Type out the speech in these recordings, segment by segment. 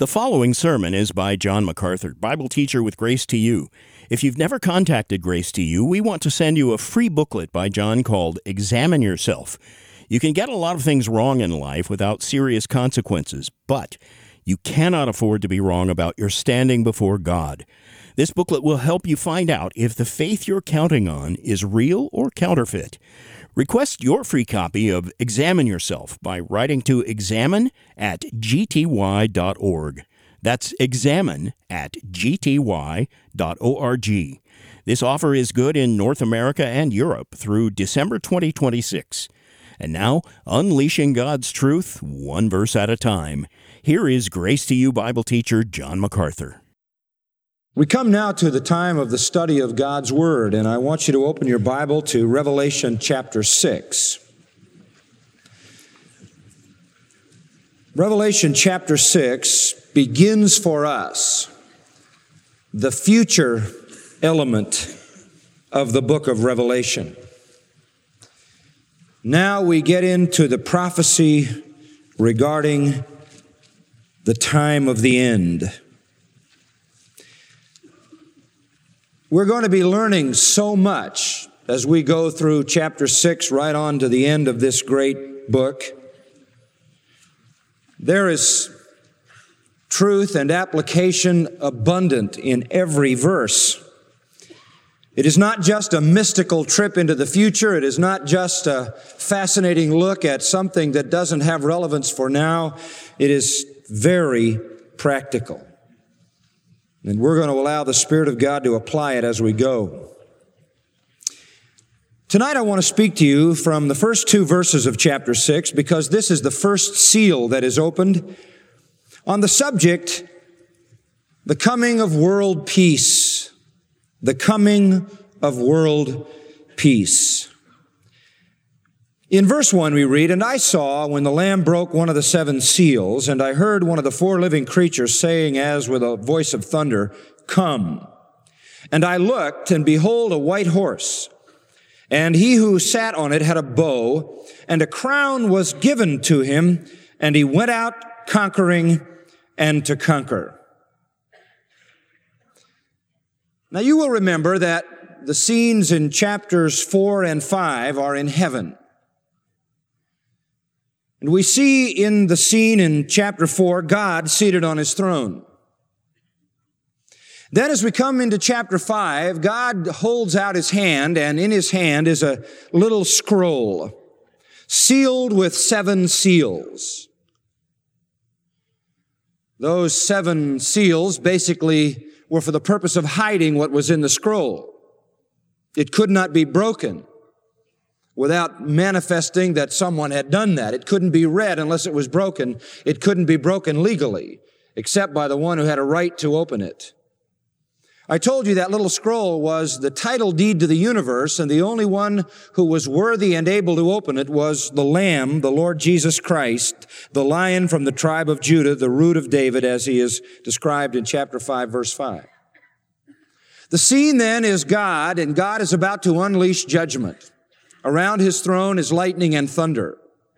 The following sermon is by John MacArthur, Bible teacher with Grace to You. If you've never contacted Grace to You, we want to send you a free booklet by John called Examine Yourself. You can get a lot of things wrong in life without serious consequences, but you cannot afford to be wrong about your standing before God. This booklet will help you find out if the faith you're counting on is real or counterfeit. Request your free copy of Examine Yourself by writing to examine@gty.org. That's examine@gty.org. This offer is good in North America and Europe through December 2026. And now, unleashing God's truth, one verse at a time. Here is Grace to You Bible teacher John MacArthur. We come now to the time of the study of God's Word, and I want you to open your Bible to Revelation chapter 6. Revelation chapter 6 begins for us the future element of the book of Revelation. Now we get into the prophecy regarding the time of the end. We're going to be learning so much as we go through chapter 6 right on to the end of this great book. There is truth and application abundant in every verse. It is not just a mystical trip into the future. It is not just a fascinating look at something that doesn't have relevance for now. It is very practical. And we're going to allow the Spirit of God to apply it as we go. Tonight I want to speak to you from the first two verses of chapter 6 because this is the first seal that is opened on the subject, the coming of world peace. The coming of world peace. In verse 1 we read, "And I saw when the Lamb broke one of the seven seals, and I heard one of the four living creatures saying as with a voice of thunder, 'Come.' And I looked, and behold, a white horse. And he who sat on it had a bow, and a crown was given to him, and he went out conquering and to conquer." Now you will remember that the scenes in chapters 4 and 5 are in heaven. And we see in the scene in chapter 4, God seated on his throne. Then as we come into chapter 5, God holds out his hand, and in his hand is a little scroll, sealed with 7 seals. Those 7 seals basically were for the purpose of hiding what was in the scroll. It could not be broken without manifesting that someone had done that. It couldn't be read unless it was broken. It couldn't be broken legally, except by the one who had a right to open it. I told you that little scroll was the title deed to the universe, and the only one who was worthy and able to open it was the Lamb, the Lord Jesus Christ, the Lion from the tribe of Judah, the root of David, as he is described in chapter 5, verse 5. The scene then is God, and God is about to unleash judgment. Around his throne is lightning and thunder.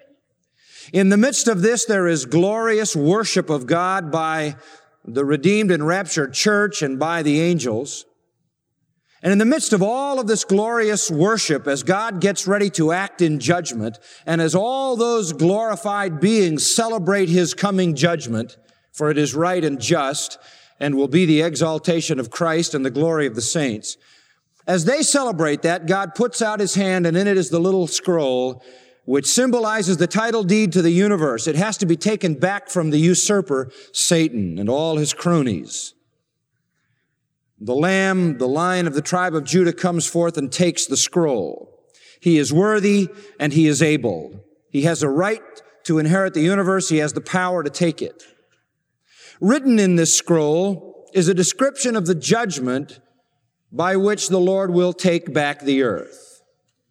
In the midst of this, there is glorious worship of God by the redeemed and raptured church and by the angels. And in the midst of all of this glorious worship, as God gets ready to act in judgment, and as all those glorified beings celebrate his coming judgment, for it is right and just, and will be the exaltation of Christ and the glory of the saints, as they celebrate that, God puts out his hand, and in it is the little scroll, which symbolizes the title deed to the universe. It has to be taken back from the usurper, Satan, and all his cronies. The Lamb, the Lion of the tribe of Judah, comes forth and takes the scroll. He is worthy and he is able. He has a right to inherit the universe. He has the power to take it. Written in this scroll is a description of the judgment by which the Lord will take back the earth.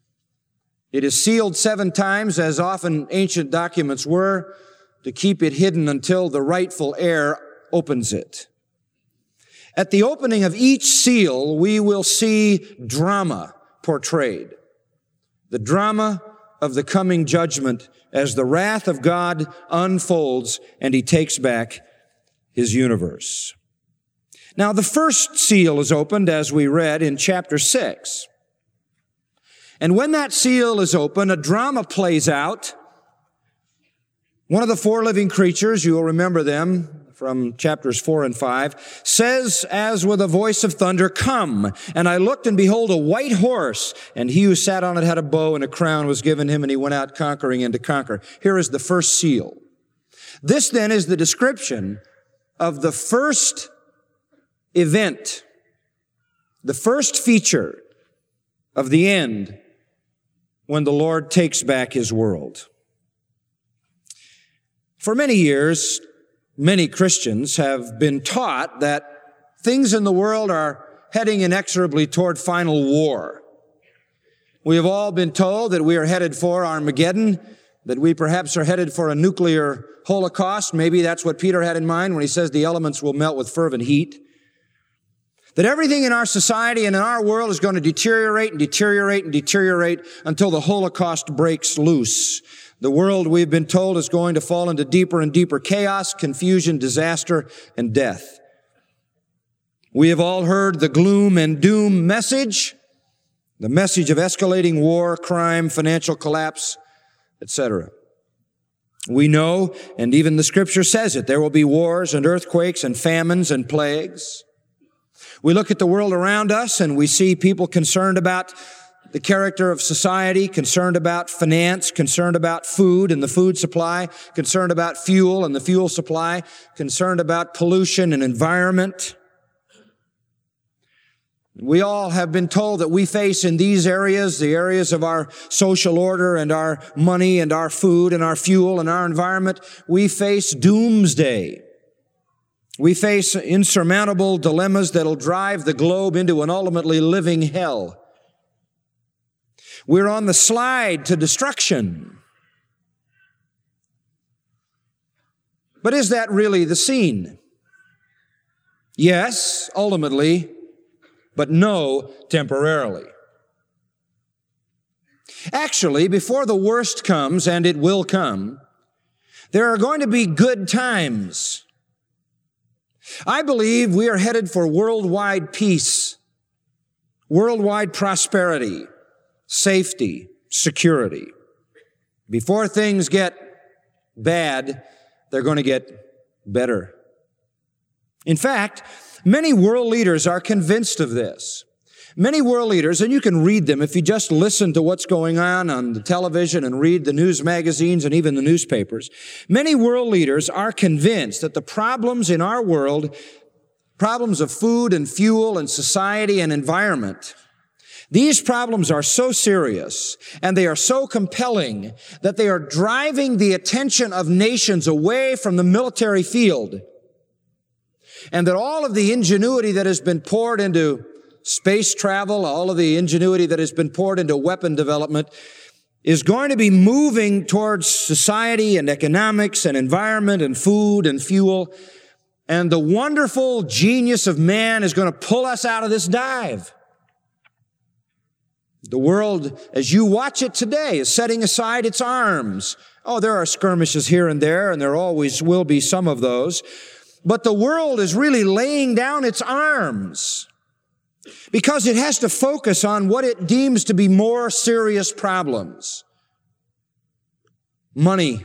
It is sealed 7 times, as often ancient documents were, to keep it hidden until the rightful heir opens it. At the opening of each seal, we will see drama portrayed. The drama of the coming judgment as the wrath of God unfolds and he takes back his universe. Now, the first seal is opened, as we read in chapter 6. And when that seal is open, a drama plays out. One of the four living creatures, you will remember them from chapters 4 and 5, says as with a voice of thunder, "Come." And I looked, and behold, a white horse, and he who sat on it had a bow, and a crown was given him, and he went out conquering and to conquer. Here is the first seal. This then is the description of the first event, the first feature of the end when the Lord takes back his world. For many years, many Christians have been taught that things in the world are heading inexorably toward final war. We have all been told that we are headed for Armageddon, that we perhaps are headed for a nuclear holocaust. Maybe that's what Peter had in mind when he says the elements will melt with fervent heat. That everything in our society and in our world is going to deteriorate and deteriorate and deteriorate until the Holocaust breaks loose. The world, we've been told, is going to fall into deeper and deeper chaos, confusion, disaster, and death. We have all heard the gloom and doom message, the message of escalating war, crime, financial collapse, etc. We know, and even the Scripture says it, there will be wars and earthquakes and famines and plagues. We look at the world around us and we see people concerned about the character of society, concerned about finance, concerned about food and the food supply, concerned about fuel and the fuel supply, concerned about pollution and environment. We all have been told that we face in these areas, the areas of our social order and our money and our food and our fuel and our environment, we face doomsday. We face insurmountable dilemmas that'll drive the globe into an ultimately living hell. We're on the slide to destruction. But is that really the scene? Yes, ultimately, but no, temporarily. Actually, before the worst comes, and it will come, there are going to be good times. I believe we are headed for worldwide peace, worldwide prosperity, safety, security. Before things get bad, they're going to get better. In fact, many world leaders are convinced of this. Many world leaders, and you can read them if you just listen to what's going on the television and read the news magazines and even the newspapers. Many world leaders are convinced that the problems in our world, problems of food and fuel and society and environment, these problems are so serious and they are so compelling that they are driving the attention of nations away from the military field. And that all of the ingenuity that has been poured into space travel, all of the ingenuity that has been poured into weapon development is going to be moving towards society and economics and environment and food and fuel. And the wonderful genius of man is going to pull us out of this dive. The world, as you watch it today, is setting aside its arms. Oh, there are skirmishes here and there always will be some of those. But the world is really laying down its arms because it has to focus on what it deems to be more serious problems. Money,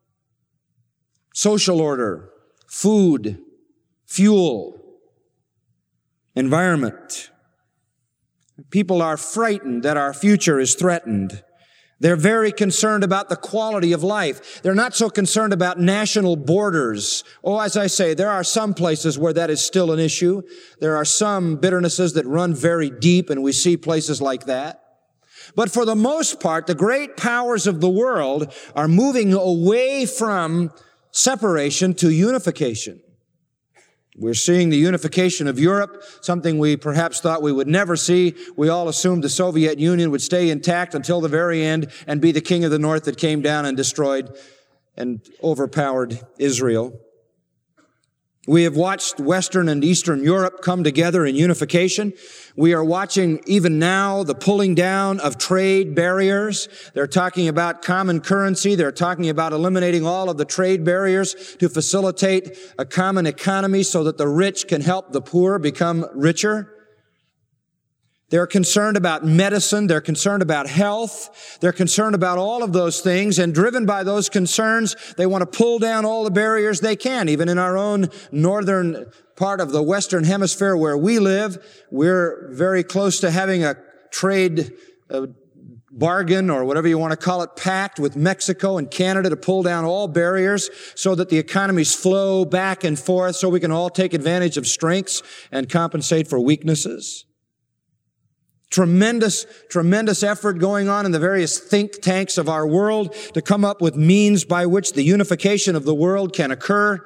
social order, food, fuel, environment. People are frightened that our future is threatened. They're very concerned about the quality of life. They're not so concerned about national borders. Oh, as I say, there are some places where that is still an issue. There are some bitternesses that run very deep, and we see places like that. But for the most part, the great powers of the world are moving away from separation to unification. We're seeing the unification of Europe, something we perhaps thought we would never see. We all assumed the Soviet Union would stay intact until the very end and be the king of the north that came down and destroyed and overpowered Israel. We have watched Western and Eastern Europe come together in unification. We are watching even now the pulling down of trade barriers. They're talking about common currency. They're talking about eliminating all of the trade barriers to facilitate a common economy so that the rich can help the poor become richer. They're concerned about medicine. They're concerned about health. They're concerned about all of those things. And driven by those concerns, they want to pull down all the barriers they can. Even in our own northern part of the Western Hemisphere where we live, we're very close to having a trade bargain, or whatever you want to call it, pact with Mexico and Canada to pull down all barriers so that the economies flow back and forth so we can all take advantage of strengths and compensate for weaknesses. Tremendous effort going on in the various think tanks of our world to come up with means by which the unification of the world can occur.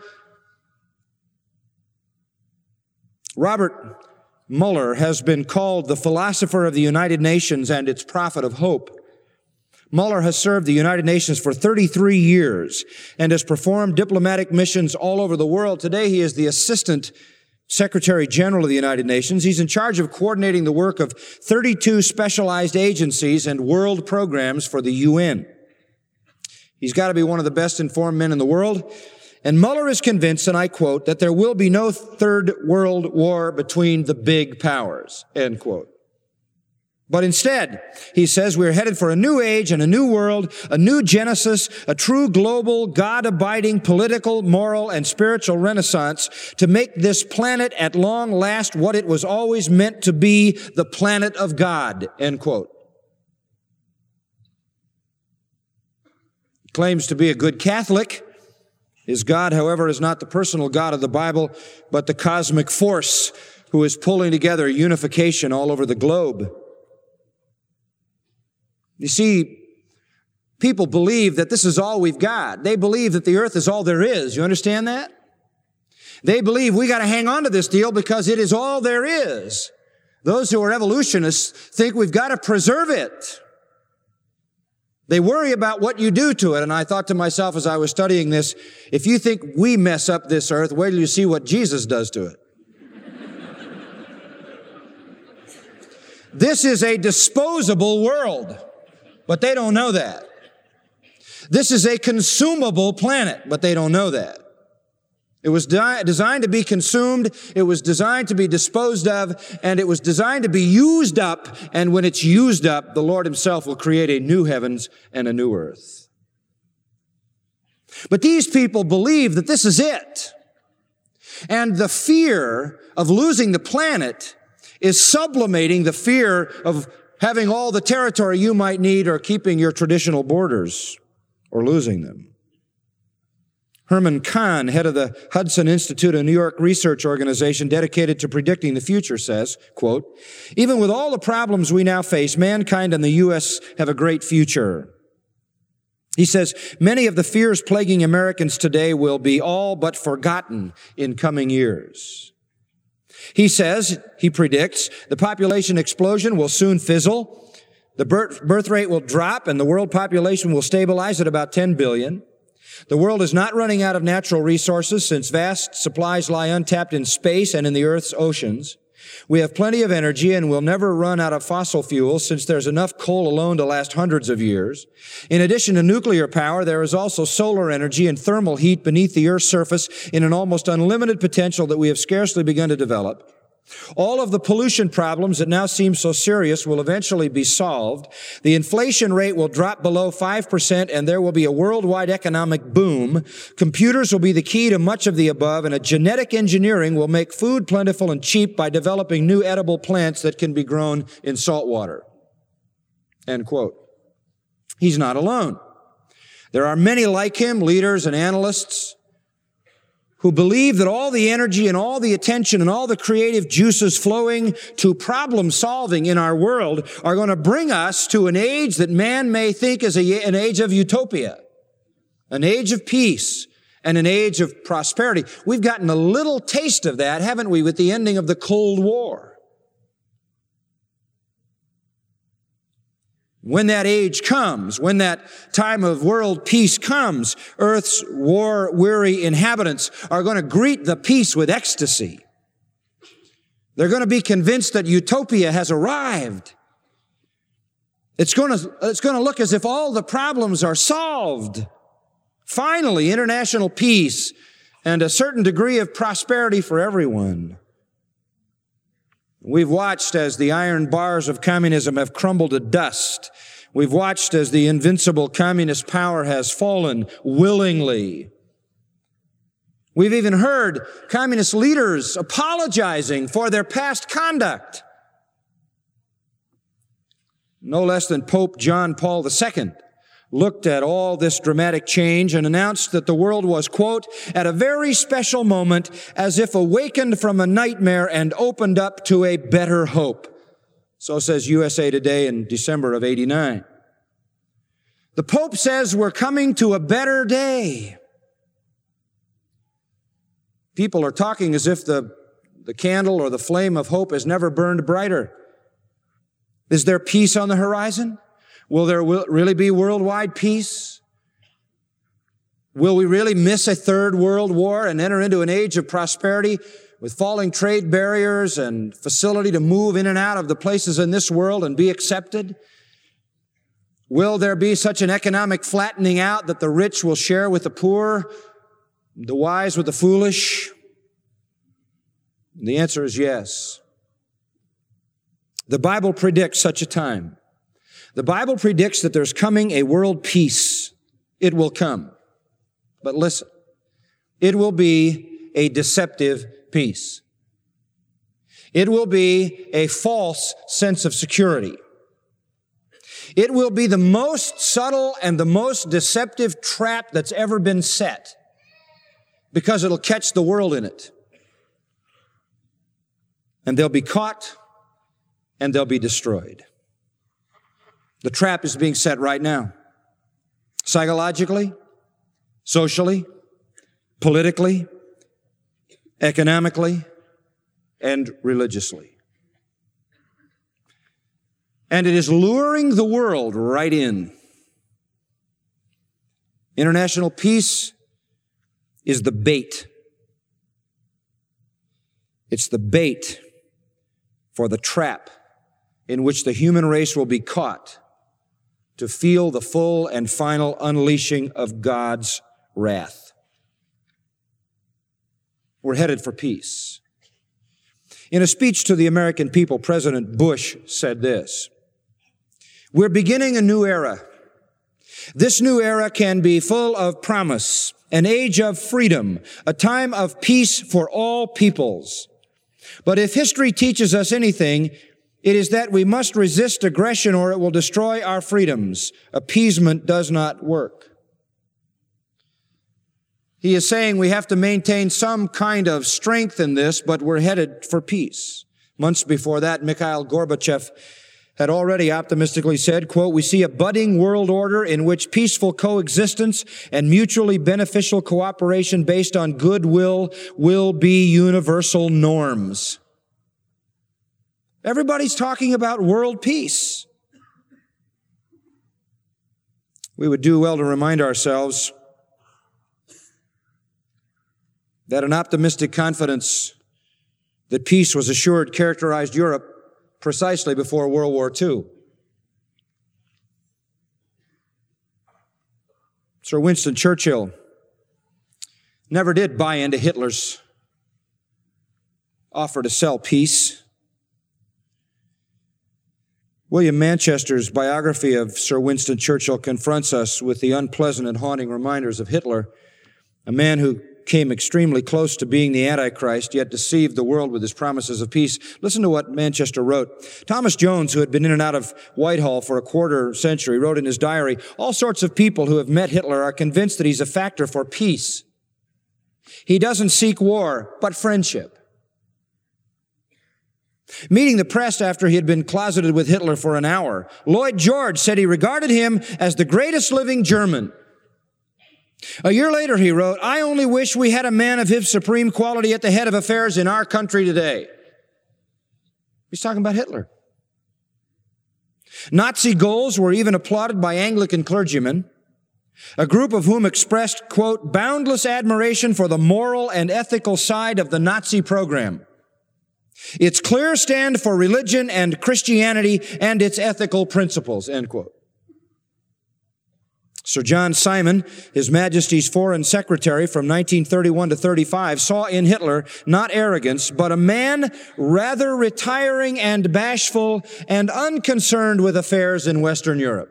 Robert Mueller has been called the philosopher of the United Nations and its prophet of hope. Mueller has served the United Nations for 33 years and has performed diplomatic missions all over the world. Today he is the Assistant Secretary General of the United Nations. He's in charge of coordinating the work of 32 specialized agencies and world programs for the UN. He's got to be one of the best informed men in the world. And Mueller is convinced, and I quote, that there will be no third world war between the big powers, end quote. But instead, he says, we're headed for a new age and a new world, a new Genesis, a true global, God-abiding political, moral, and spiritual renaissance to make this planet at long last what it was always meant to be, the planet of God, end quote. He claims to be a good Catholic. His God, however, is not the personal God of the Bible, but the cosmic force who is pulling together unification all over the globe. You see, people believe that this is all we've got. They believe that the earth is all there is. You understand that? They believe we got to hang on to this deal because it is all there is. Those who are evolutionists think we've got to preserve it. They worry about what you do to it. And I thought to myself as I was studying this, if you think we mess up this earth, wait till you see what Jesus does to it. This is a disposable world. But they don't know that. This is a consumable planet, but they don't know that. It was designed to be consumed, it was designed to be disposed of, and it was designed to be used up, and when it's used up, the Lord Himself will create a new heavens and a new earth. But these people believe that this is it. And the fear of losing the planet is sublimating the fear of having all the territory you might need or keeping your traditional borders or losing them. Herman Kahn, head of the Hudson Institute, a New York research organization dedicated to predicting the future, says, quote, even with all the problems we now face, mankind and the U.S. have a great future. He says, many of the fears plaguing Americans today will be all but forgotten in coming years. He says, he predicts, the population explosion will soon fizzle, the birth rate will drop, and the world population will stabilize at about 10 billion. The world is not running out of natural resources since vast supplies lie untapped in space and in the Earth's oceans. We have plenty of energy and will never run out of fossil fuels since there's enough coal alone to last hundreds of years. In addition to nuclear power, there is also solar energy and thermal heat beneath the Earth's surface in an almost unlimited potential that we have scarcely begun to develop. All of the pollution problems that now seem so serious will eventually be solved. The inflation rate will drop below 5% and there will be a worldwide economic boom. Computers will be the key to much of the above, and a genetic engineering will make food plentiful and cheap by developing new edible plants that can be grown in salt water. End quote. He's not alone. There are many like him, leaders and analysts, who believe that all the energy and all the attention and all the creative juices flowing to problem solving in our world are going to bring us to an age that man may think is an age of utopia, an age of peace, and an age of prosperity. We've gotten a little taste of that, haven't we, with the ending of the Cold War? When that age comes, when that time of world peace comes, Earth's war-weary inhabitants are going to greet the peace with ecstasy. They're going to be convinced that utopia has arrived. It's going to look as if all the problems are solved. Finally, international peace and a certain degree of prosperity for everyone. We've watched as the iron bars of communism have crumbled to dust. We've watched as the invincible communist power has fallen willingly. We've even heard communist leaders apologizing for their past conduct. No less than Pope John Paul II looked at all this dramatic change and announced that the world was, quote, at a very special moment, as if awakened from a nightmare and opened up to a better hope. So says USA Today in December of '89. The Pope says we're coming to a better day. People are talking as if the candle or the flame of hope has never burned brighter. Is there peace on the horizon? Will there really be worldwide peace? Will we really miss a third world war and enter into an age of prosperity with falling trade barriers and facility to move in and out of the places in this world and be accepted? Will there be such an economic flattening out that the rich will share with the poor, the wise with the foolish? The answer is yes. The Bible predicts such a time. The Bible predicts that there's coming a world peace. It will come. But listen, it will be a deceptive peace. It will be a false sense of security. It will be the most subtle and the most deceptive trap that's ever been set, because it'll catch the world in it. And they'll be caught and they'll be destroyed. The trap is being set right now. Psychologically, socially, politically, economically, and religiously. And it is luring the world right in. International peace is the bait. It's the bait for the trap in which the human race will be caught to feel the full and final unleashing of God's wrath. We're headed for peace. In a speech to the American people, President Bush said this: "We're beginning a new era. This new era can be full of promise, an age of freedom, a time of peace for all peoples. But if history teaches us anything, it is that we must resist aggression or it will destroy our freedoms. Appeasement does not work." He is saying we have to maintain some kind of strength in this, but we're headed for peace. Months before that, Mikhail Gorbachev had already optimistically said, quote, "We see a budding world order in which peaceful coexistence and mutually beneficial cooperation based on goodwill will be universal norms." Everybody's talking about world peace. We would do well to remind ourselves that an optimistic confidence that peace was assured characterized Europe precisely before World War II. Sir Winston Churchill never did buy into Hitler's offer to sell peace. William Manchester's biography of Sir Winston Churchill confronts us with the unpleasant and haunting reminders of Hitler, a man who came extremely close to being the Antichrist, yet deceived the world with his promises of peace. Listen to what Manchester wrote. Thomas Jones, who had been in and out of Whitehall for a quarter century, wrote in his diary, "All sorts of people who have met Hitler are convinced that he's a factor for peace. He doesn't seek war, but friendship." Meeting the press after he had been closeted with Hitler for an hour, Lloyd George said he regarded him as the greatest living German. A year later, he wrote, "I only wish we had a man of his supreme quality at the head of affairs in our country today." He's talking about Hitler. Nazi goals were even applauded by Anglican clergymen, a group of whom expressed, quote, boundless admiration for the moral and ethical side of the Nazi program, its clear stand for religion and Christianity and its ethical principles, end quote. Sir John Simon, His Majesty's Foreign Secretary from 1931 to 35, saw in Hitler not arrogance, but a man rather retiring and bashful and unconcerned with affairs in Western Europe.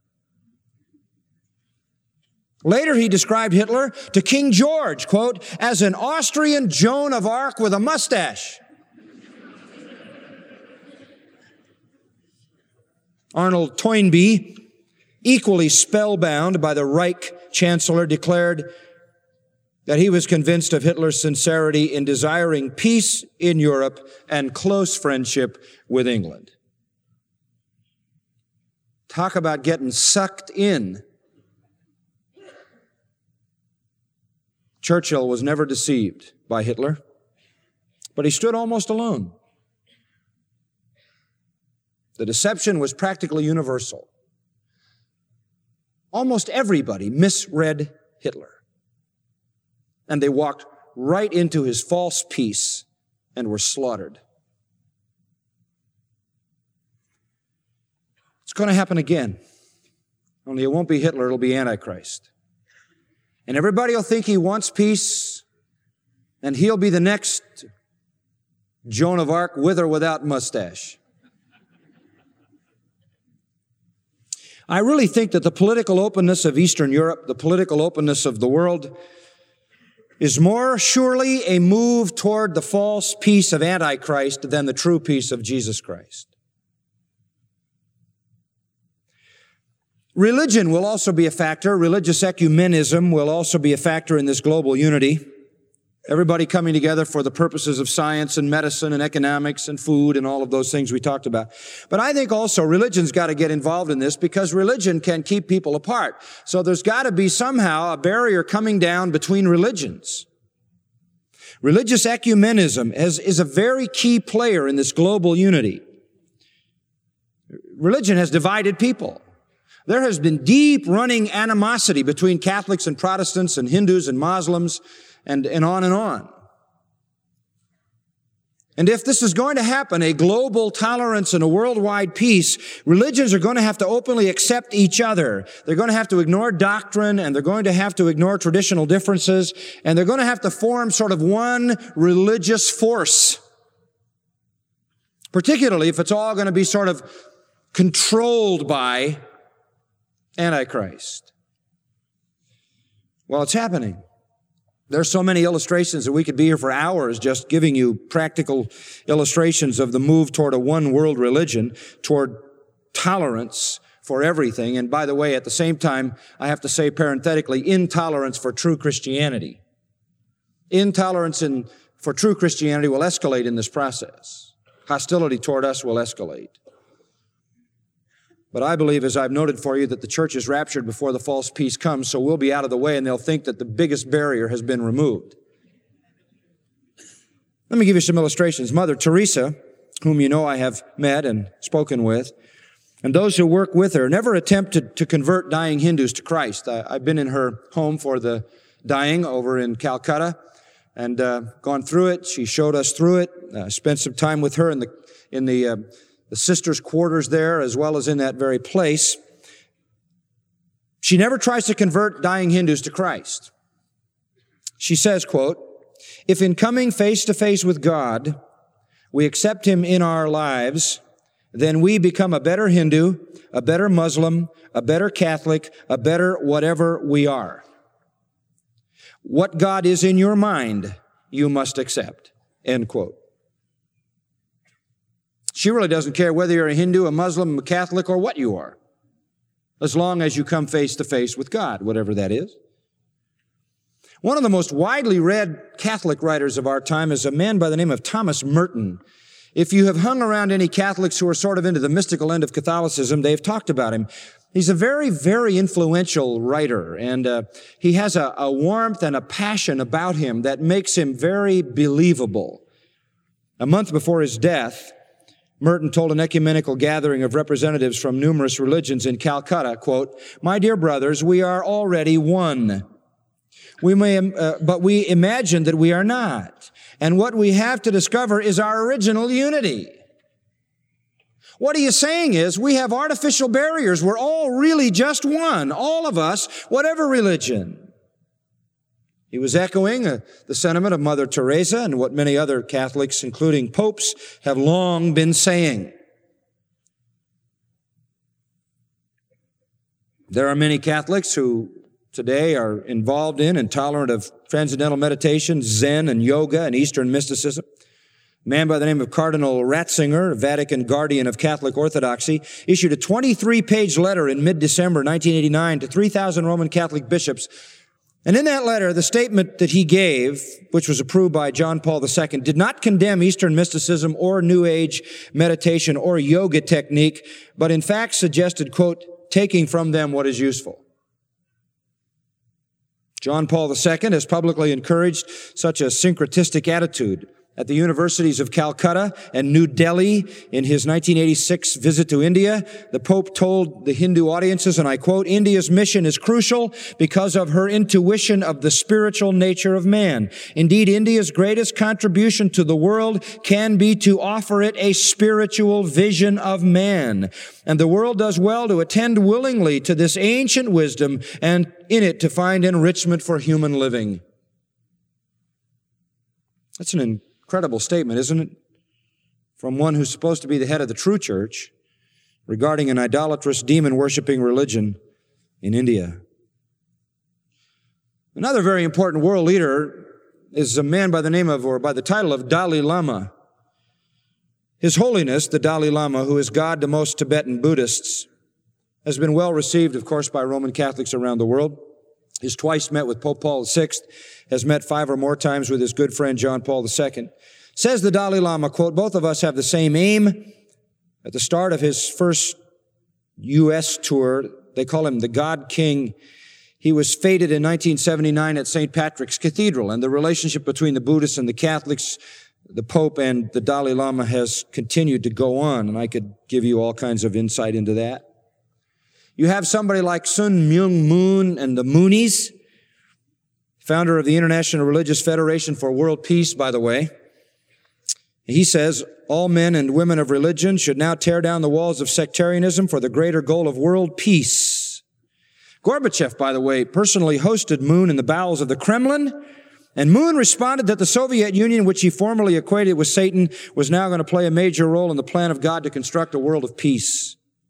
Later, he described Hitler to King George, quote, as an Austrian Joan of Arc with a mustache. Arnold Toynbee, equally spellbound by the Reich Chancellor, declared that he was convinced of Hitler's sincerity in desiring peace in Europe and close friendship with England. Talk about getting sucked in. Churchill was never deceived by Hitler, but he stood almost alone. The deception was practically universal. Almost everybody misread Hitler, and they walked right into his false peace and were slaughtered. It's going to happen again, only it won't be Hitler, it'll be Antichrist. And everybody will think he wants peace, and he'll be the next Joan of Arc with or without mustache. I really think that the political openness of Eastern Europe, the political openness of the world, is more surely a move toward the false peace of Antichrist than the true peace of Jesus Christ. Religion will also be a factor. Religious ecumenism will also be a factor in this global unity. Everybody coming together for the purposes of science and medicine and economics and food and all of those things we talked about. But I think also religion's got to get involved in this because religion can keep people apart. So there's got to be somehow a barrier coming down between religions. Religious ecumenism is a very key player in this global unity. Religion has divided people. There has been deep running animosity between Catholics and Protestants and Hindus and Muslims and on and on. And if this is going to happen, a global tolerance and a worldwide peace, religions are going to have to openly accept each other. They're going to have to ignore doctrine, and they're going to have to ignore traditional differences, and they're going to have to form sort of one religious force. Particularly if it's all going to be sort of controlled by Antichrist. Well, it's happening. There's so many illustrations that we could be here for hours just giving you practical illustrations of the move toward a one world religion, toward tolerance for everything. And by the way, at the same time, I have to say parenthetically, intolerance for true Christianity. Intolerance for true Christianity will escalate in this process. Hostility toward us will escalate. But I believe, as I've noted for you, that the church is raptured before the false peace comes, so we'll be out of the way and they'll think that the biggest barrier has been removed. Let me give you some illustrations. Mother Teresa, whom you know I have met and spoken with, and those who work with her, never attempted to convert dying Hindus to Christ. I've been in her home for the dying over in Calcutta and gone through it. She showed us through it, spent some time with her in the sisters' quarters there, as well as in that very place. She never tries to convert dying Hindus to Christ. She says, quote, if in coming face to face with God, we accept Him in our lives, then we become a better Hindu, a better Muslim, a better Catholic, a better whatever we are. What God is in your mind, you must accept, end quote. She really doesn't care whether you're a Hindu, a Muslim, a Catholic, or what you are, as long as you come face to face with God, whatever that is. One of the most widely read Catholic writers of our time is a man by the name of Thomas Merton. If you have hung around any Catholics who are sort of into the mystical end of Catholicism, they've talked about him. He's a very, very influential writer, and he has a warmth and a passion about him that makes him very believable. A month before his death, Merton told an ecumenical gathering of representatives from numerous religions in Calcutta, quote, "My dear brothers, we are already one. But we imagine that we are not. And what we have to discover is our original unity." What he is saying is we have artificial barriers. We're all really just one, all of us, whatever religion. He was echoing the sentiment of Mother Teresa and what many other Catholics, including popes, have long been saying. There are many Catholics who today are involved in and tolerant of transcendental meditation, Zen and yoga and Eastern mysticism. A man by the name of Cardinal Ratzinger, Vatican guardian of Catholic Orthodoxy, issued a 23-page letter in mid-December 1989 to 3,000 Roman Catholic bishops. And in that letter, the statement that he gave, which was approved by John Paul II, did not condemn Eastern mysticism or New Age meditation or yoga technique, but in fact suggested, quote, taking from them what is useful. John Paul II has publicly encouraged such a syncretistic attitude. At the universities of Calcutta and New Delhi in his 1986 visit to India, the Pope told the Hindu audiences, and I quote, "India's mission is crucial because of her intuition of the spiritual nature of man. Indeed, India's greatest contribution to the world can be to offer it a spiritual vision of man. And the world does well to attend willingly to this ancient wisdom and in it to find enrichment for human living." That's an incredible statement, isn't it? From one who's supposed to be the head of the true church regarding an idolatrous, demon-worshiping religion in India. Another very important world leader is a man by the name of, or by the title of, Dalai Lama. His Holiness, the Dalai Lama, who is God to most Tibetan Buddhists, has been well received, of course, by Roman Catholics around the world. He's twice met with Pope Paul VI, has met 5 or more times with his good friend John Paul II. Says the Dalai Lama, quote, "Both of us have the same aim." At the start of his first U.S. tour, they call him the God King. He was feted in 1979 at St. Patrick's Cathedral, and the relationship between the Buddhists and the Catholics, the Pope and the Dalai Lama, has continued to go on, and I could give you all kinds of insight into that. You have somebody like Sun Myung Moon and the Moonies, founder of the International Religious Federation for World Peace, by the way. He says, all men and women of religion should now tear down the walls of sectarianism for the greater goal of world peace. Gorbachev, by the way, personally hosted Moon in the bowels of the Kremlin, and Moon responded that the Soviet Union, which he formerly equated with Satan, was now going to play a major role in the plan of God to construct a world of peace.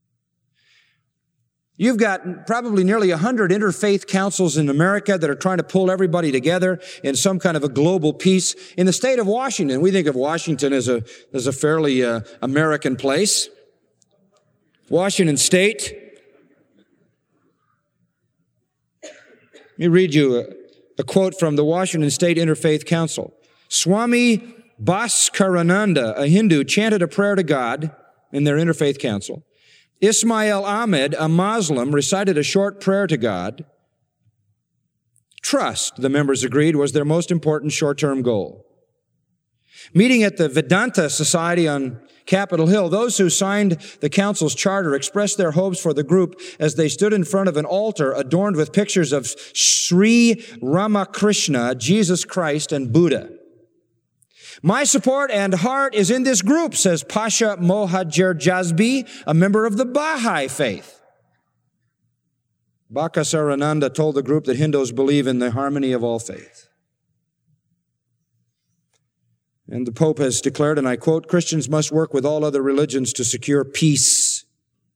You've got probably nearly 100 interfaith councils in America that are trying to pull everybody together in some kind of a global peace. In the state of Washington, we think of Washington as a fairly American place. Washington State. Let me read you a quote from the Washington State Interfaith Council. Swami Bhaskarananda, a Hindu, chanted a prayer to God in their interfaith council. Ismail Ahmed, a Muslim, recited a short prayer to God. Trust, the members agreed, was their most important short-term goal. Meeting at the Vedanta Society on Capitol Hill, those who signed the council's charter expressed their hopes for the group as they stood in front of an altar adorned with pictures of Sri Ramakrishna, Jesus Christ, and Buddha. My support and heart is in this group, says Pasha Mohajir Jazbi, a member of the Baha'i faith. Bhaskarananda told the group that Hindus believe in the harmony of all faith. And the Pope has declared, and I quote, Christians must work with all other religions to secure peace.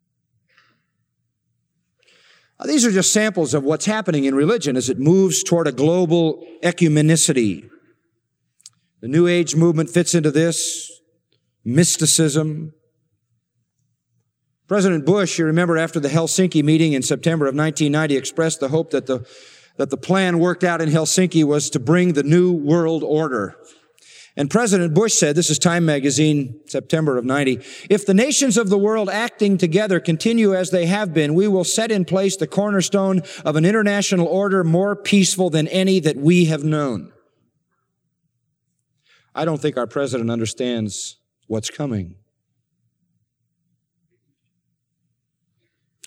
Now, these are just samples of what's happening in religion as it moves toward a global ecumenicity. The New Age movement fits into this. Mysticism. President Bush, you remember, after the Helsinki meeting in September of 1990, expressed the hope that the plan worked out in Helsinki was to bring the new world order. And President Bush said, this is Time magazine, September of 90, if the nations of the world acting together continue as they have been, we will set in place the cornerstone of an international order more peaceful than any that we have known. I don't think our president understands what's coming.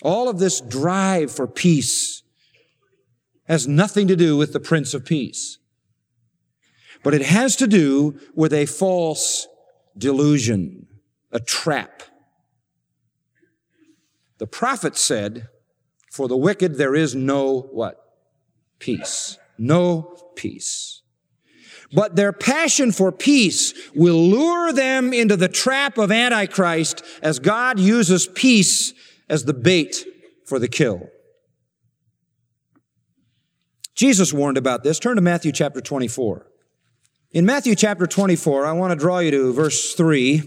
All of this drive for peace has nothing to do with the Prince of Peace. But it has to do with a false delusion, a trap. The prophet said, for the wicked there is no what? Peace. No peace. But their passion for peace will lure them into the trap of Antichrist as God uses peace as the bait for the kill. Jesus warned about this. Turn to Matthew chapter 24. In Matthew chapter 24, I want to draw you to verse 3.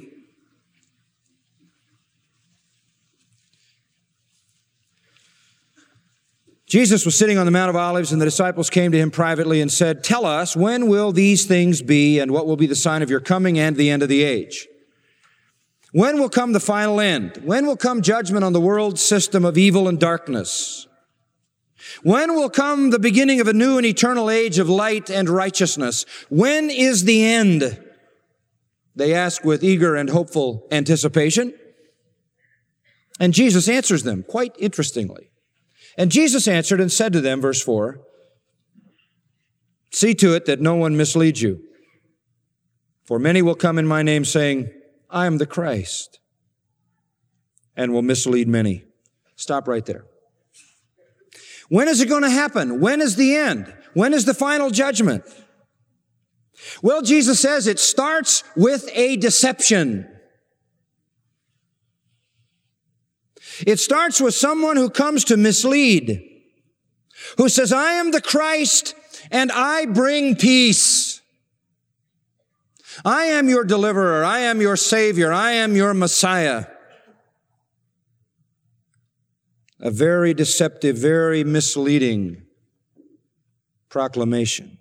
Jesus was sitting on the Mount of Olives, and the disciples came to him privately and said, "Tell us, when will these things be, and what will be the sign of your coming and the end of the age? When will come the final end? When will come judgment on the world system of evil and darkness? When will come the beginning of a new and eternal age of light and righteousness? When is the end?" They ask with eager and hopeful anticipation. And Jesus answers them, quite interestingly. And Jesus answered and said to them, verse 4, "See to it that no one misleads you. For many will come in my name saying, 'I am the Christ,' and will mislead many." Stop right there. When is it going to happen? When is the end? When is the final judgment? Well, Jesus says it starts with a deception. It starts with someone who comes to mislead, who says, "I am the Christ and I bring peace. I am your deliverer. I am your Savior. I am your Messiah." A very deceptive, very misleading proclamation.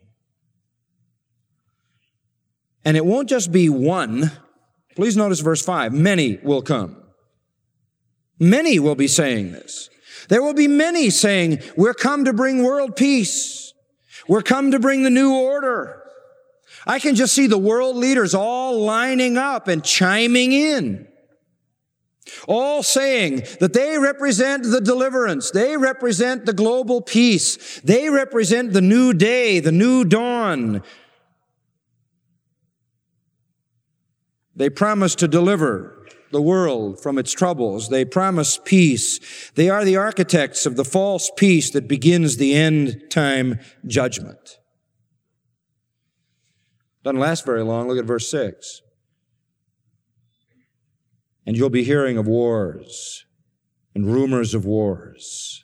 And it won't just be one. Please notice verse 5. Many will come. Many will be saying this. There will be many saying, "We're come to bring world peace. We're come to bring the new order." I can just see the world leaders all lining up and chiming in, all saying that they represent the deliverance. They represent the global peace. They represent the new day, the new dawn. They promise to deliver the world from its troubles. They promise peace. They are the architects of the false peace that begins the end time judgment. Doesn't last very long. Look at verse 6. "And you'll be hearing of wars and rumors of wars."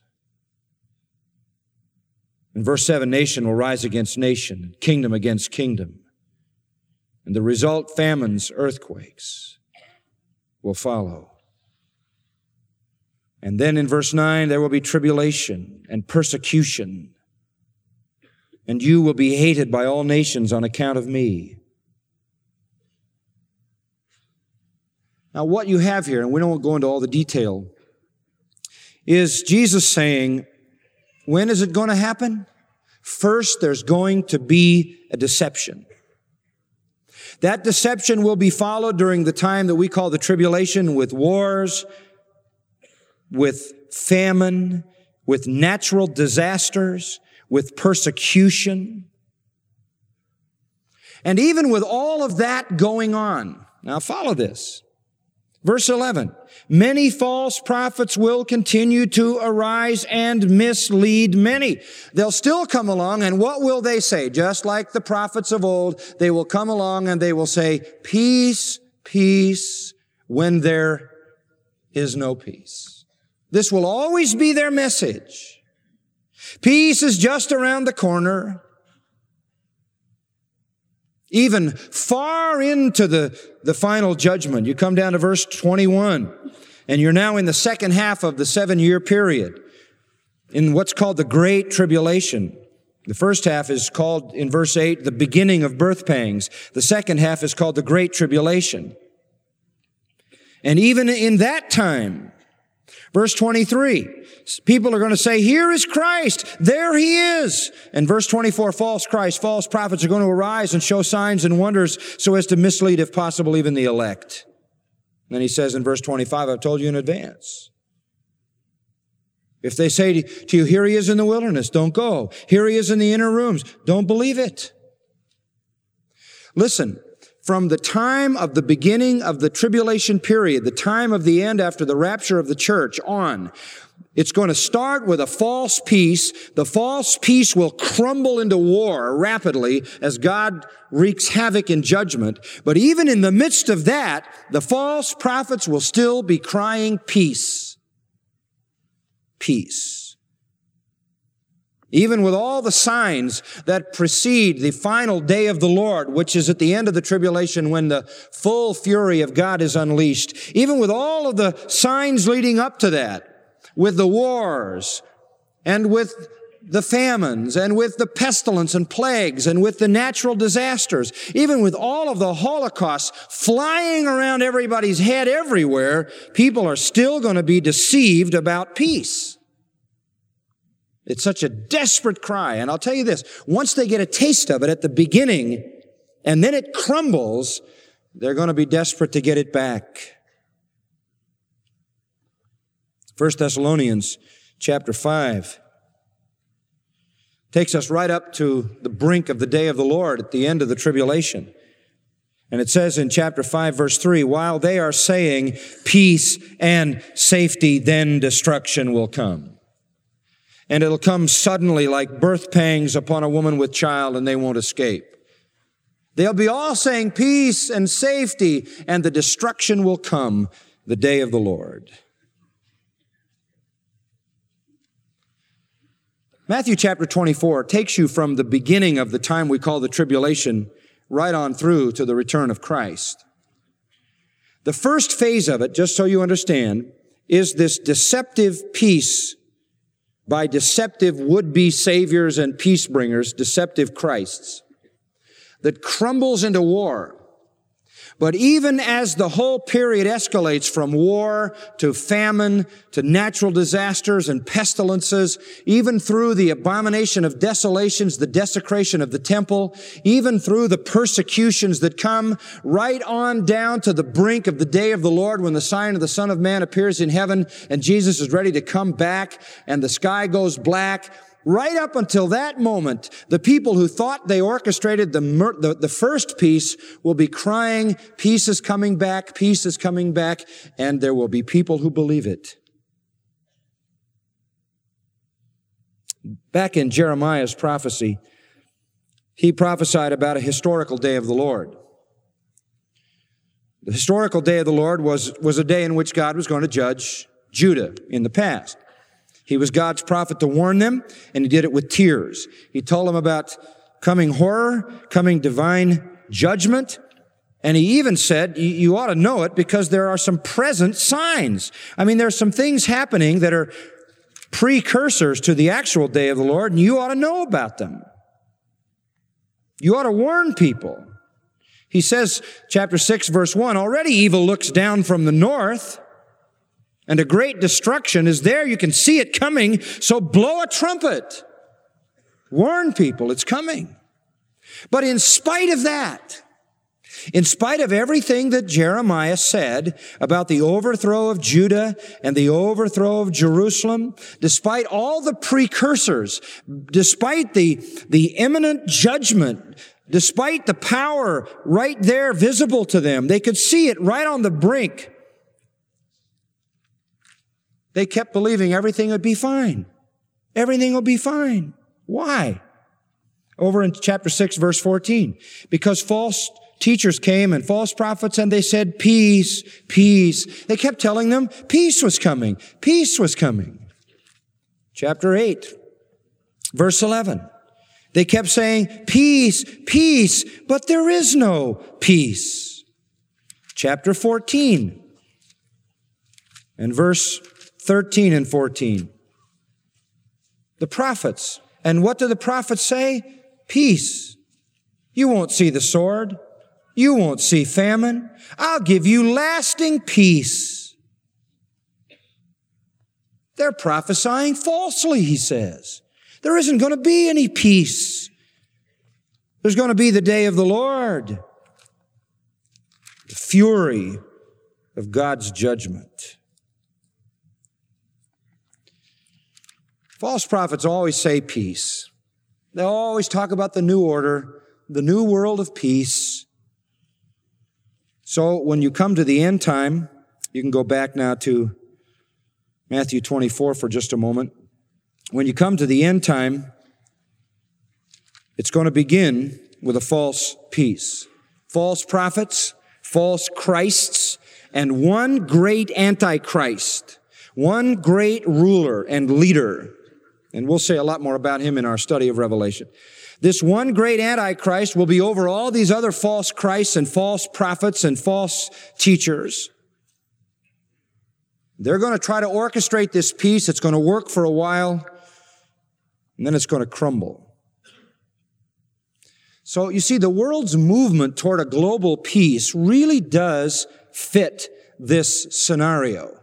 In verse 7, "Nation will rise against nation, kingdom against kingdom. And the result, famines, earthquakes will follow." And then in verse 9, "There will be tribulation and persecution, and you will be hated by all nations on account of me." Now, what you have here, and we don't go into all the detail, is Jesus saying, when is it going to happen? First, there's going to be a deception. That deception will be followed during the time that we call the tribulation with wars, with famine, with natural disasters, with persecution. And even with all of that going on, now follow this. Verse 11, "Many false prophets will continue to arise and mislead many." They'll still come along, and what will they say? Just like the prophets of old, they will come along and they will say, "Peace, peace," when there is no peace. This will always be their message. Peace is just around the corner. Even far into the final judgment. You come down to verse 21, and you're now in the second half of the 7-year period in what's called the Great Tribulation. The first half is called, in verse 8, the beginning of birth pangs. The second half is called the Great Tribulation. And even in that time, verse 23, people are going to say, "Here is Christ. There he is." And verse 24, false Christ, false prophets are going to arise and show signs and wonders so as to mislead, if possible, even the elect. And then he says in verse 25, "I've told you in advance." If they say to you, here he is in the wilderness, don't go. Here he is in the inner rooms, don't believe it. Listen, from the time of the beginning of the tribulation period, the time of the end after the rapture of the church on, it's going to start with a false peace. The false peace will crumble into war rapidly as God wreaks havoc in judgment. But even in the midst of that, the false prophets will still be crying peace. Peace. Even with all the signs that precede the final day of the Lord, which is at the end of the tribulation when the full fury of God is unleashed, even with all of the signs leading up to that, with the wars and with the famines and with the pestilence and plagues and with the natural disasters, even with all of the Holocaust flying around everybody's head everywhere, people are still going to be deceived about peace. It's such a desperate cry. And I'll tell you this, once they get a taste of it at the beginning and then it crumbles, they're going to be desperate to get it back. 1 Thessalonians chapter 5 takes us right up to the brink of the day of the Lord at the end of the tribulation. And it says in chapter 5, verse 3, while they are saying peace and safety, then destruction will come. And it'll come suddenly like birth pangs upon a woman with child, and they won't escape. They'll be all saying peace and safety, and the destruction will come the day of the Lord. Matthew chapter 24 takes you from the beginning of the time we call the tribulation right on through to the return of Christ. The first phase of it, just so you understand, is this deceptive peace by deceptive would-be saviors and peace bringers, deceptive Christs, that crumbles into war. But even as the whole period escalates from war to famine to natural disasters and pestilences, even through the abomination of desolations, the desecration of the temple, even through the persecutions that come right on down to the brink of the day of the Lord when the sign of the Son of Man appears in heaven and Jesus is ready to come back and the sky goes black. Right up until that moment, the people who thought they orchestrated the first peace will be crying, peace is coming back, and there will be people who believe it. Back in Jeremiah's prophecy, he prophesied about a historical day of the Lord. The historical day of the Lord was a day in which God was going to judge Judah in the past. He was God's prophet to warn them, and he did it with tears. He told them about coming horror, coming divine judgment, and he even said, you ought to know it because there are some present signs. I mean, there are some things happening that are precursors to the actual day of the Lord, and you ought to know about them. You ought to warn people. He says, chapter 6, verse 1, already evil looks down from the north, and a great destruction is there. You can see it coming, so blow a trumpet. Warn people, it's coming. But in spite of that, in spite of everything that Jeremiah said about the overthrow of Judah and the overthrow of Jerusalem, despite all the precursors, despite the imminent judgment, despite the power right there visible to them, they could see it right on the brink. They kept believing everything would be fine. Everything will be fine. Why? Over in chapter 6, verse 14. Because false teachers came and false prophets and they said, peace, peace. They kept telling them peace was coming. Peace was coming. Chapter 8, verse 11. They kept saying, peace, peace, but there is no peace. Chapter 14 and verse 13 and 14. The prophets. And what do the prophets say? Peace. You won't see the sword. You won't see famine. I'll give you lasting peace. They're prophesying falsely, he says. There isn't going to be any peace. There's going to be the day of the Lord. The fury of God's judgment. False prophets always say peace. They always talk about the new order, the new world of peace. So when you come to the end time, you can go back now to Matthew 24 for just a moment. When you come to the end time, it's going to begin with a false peace. False prophets, false Christs, and one great Antichrist, one great ruler and leader. And we'll say a lot more about him in our study of Revelation. This one great Antichrist will be over all these other false Christs and false prophets and false teachers. They're going to try to orchestrate this peace. It's going to work for a while, and then it's going to crumble. So you see, the world's movement toward a global peace really does fit this scenario.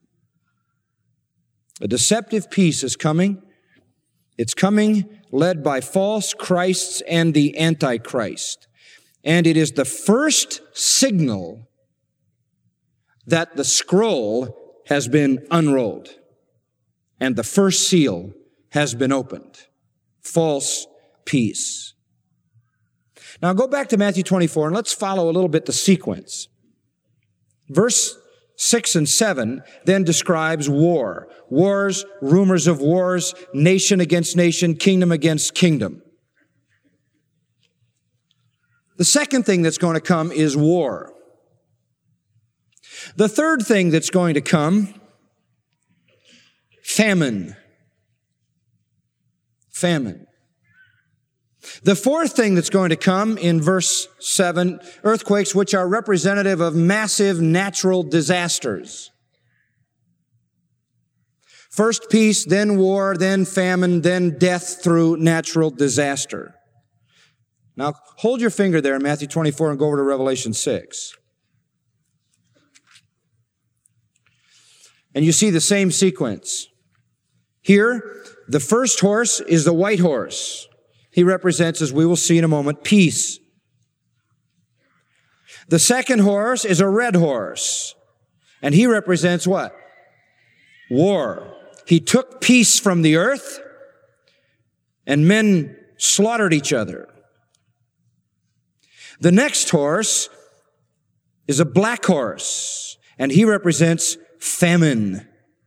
A deceptive peace is coming. It's coming led by false Christs and the Antichrist. And it is the first signal that the scroll has been unrolled and the first seal has been opened. False peace. Now go back to Matthew 24 and let's follow a little bit the sequence. Verse 6 and 7 then describes war. Wars, rumors of wars, nation against nation, kingdom against kingdom. The second thing that's going to come is war. The third thing that's going to come, famine. Famine. The fourth thing that's going to come in verse 7, earthquakes which are representative of massive natural disasters. First peace, then war, then famine, then death through natural disaster. Now, hold your finger there in Matthew 24 and go over to Revelation 6. And you see the same sequence. Here, the first horse is the white horse. He represents, as we will see in a moment, peace. The second horse is a red horse. And he represents what? War. He took peace from the earth, and men slaughtered each other. The next horse is a black horse, and he represents famine.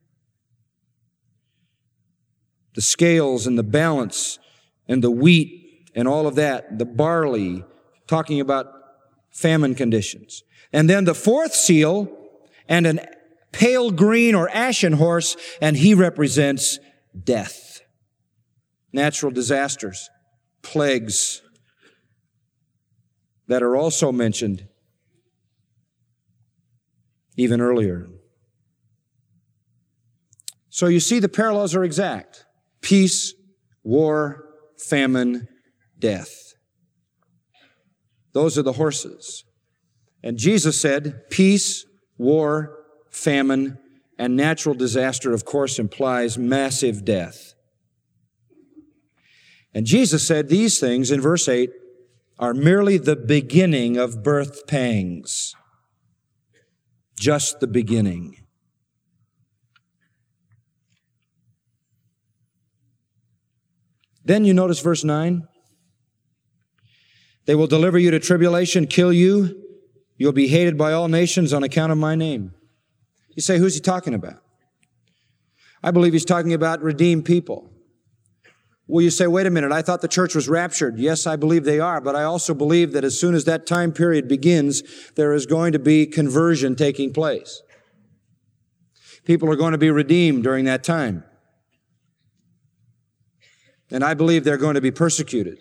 The scales and the balance and the wheat and all of that, the barley, talking about famine conditions. And then the fourth seal and an pale green or ashen horse, and he represents death. Natural disasters, plagues that are also mentioned even earlier. So you see the parallels are exact. Peace, war, famine, death. Those are the horses. And Jesus said, peace, war, famine, and natural disaster, of course, implies massive death. And Jesus said these things in verse 8 are merely the beginning of birth pangs. Just the beginning. Then you notice verse 9. They will deliver you to tribulation, kill you. You'll be hated by all nations on account of my name. You say, who's he talking about? I believe he's talking about redeemed people. Well, you say, wait a minute, I thought the church was raptured. Yes, I believe they are, but I also believe that as soon as that time period begins, there is going to be conversion taking place. People are going to be redeemed during that time. And I believe they're going to be persecuted.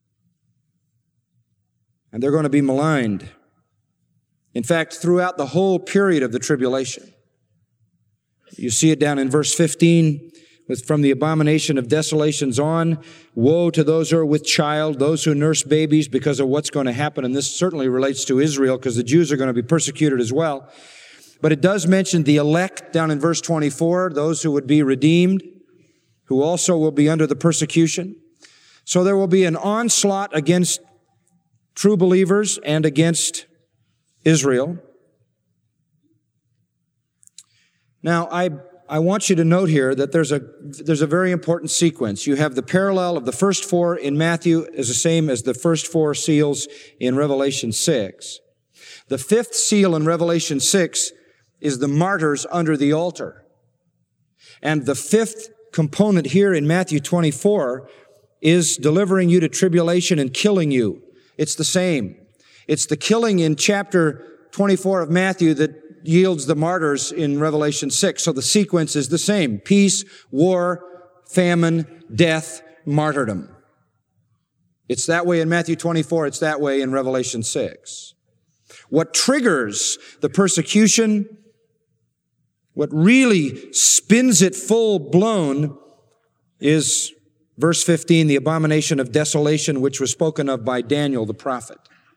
And they're going to be maligned. In fact, throughout the whole period of the tribulation. You see it down in verse 15, from the abomination of desolations on, woe to those who are with child, those who nurse babies because of what's going to happen. And this certainly relates to Israel because the Jews are going to be persecuted as well. But it does mention the elect down in verse 24, those who would be redeemed, who also will be under the persecution. So there will be an onslaught against true believers and against Israel. Now, I I want you to note here that there's a very important sequence. You have the parallel of the first four in Matthew is the same as the first four seals in Revelation 6. The fifth seal in Revelation 6 is the martyrs under the altar. And the fifth component here in Matthew 24 is delivering you to tribulation and killing you. It's the same. It's the killing in chapter 24 of Matthew that yields the martyrs in Revelation 6. So the sequence is the same. Peace, war, famine, death, martyrdom. It's that way in Matthew 24. It's that way in Revelation 6. What triggers the persecution, what really spins it full blown is verse 15, the abomination of desolation, which was spoken of by Daniel the prophet.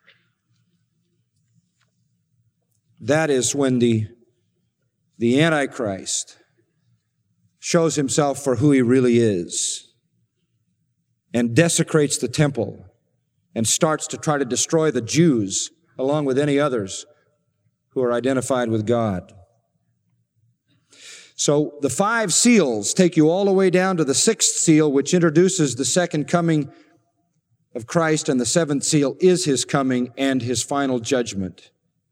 That is when the Antichrist shows himself for who he really is and desecrates the temple and starts to try to destroy the Jews along with any others who are identified with God. So the 5 seals take you all the way down to the 6th seal, which introduces the second coming of Christ, and the 7th seal is his coming and his final judgment.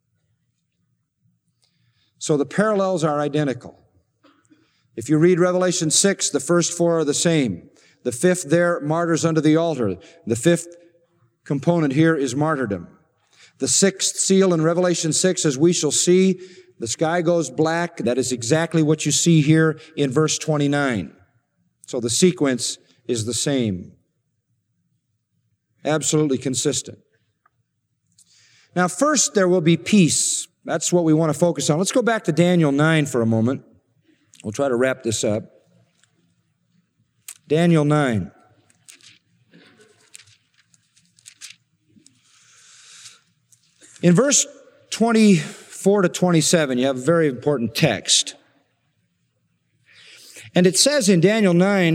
So the parallels are identical. If you read Revelation 6, the first 4 are the same. The 5th there, martyrs under the altar. The 5th component here is martyrdom. The 6th seal in Revelation 6, as we shall see, the sky goes black. That is exactly what you see here in verse 29. So the sequence is the same. Absolutely consistent. Now, first there will be peace. That's what we want to focus on. Let's go back to Daniel 9 for a moment. We'll try to wrap this up. Daniel 9. In verse 24 to 27, you have a very important text. And it says in Daniel